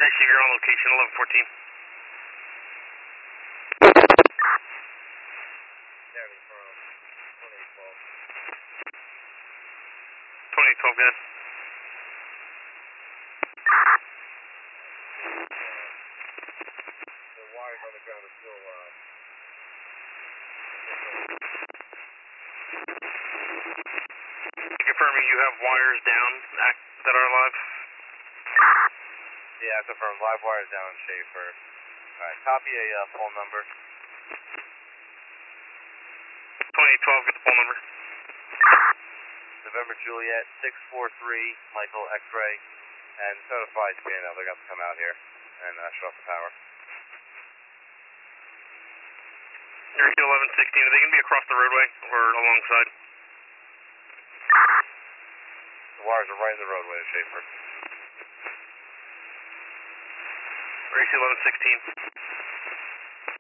Receive, you're on location, 1114. County from 2812. 2812, good. The wires on the ground are still, Confirming you have wires down that are live. Yeah, I confirm. Live wires down, Schaefer. Alright, copy a phone number. 2812, get the phone number. November Juliet, 643, Michael X-ray, and notify CNL. They're going to come out here and shut off the power. You're 1116. Are they going to be across the roadway or alongside? The wires are right in the roadway, Schaefer. RAC 1116.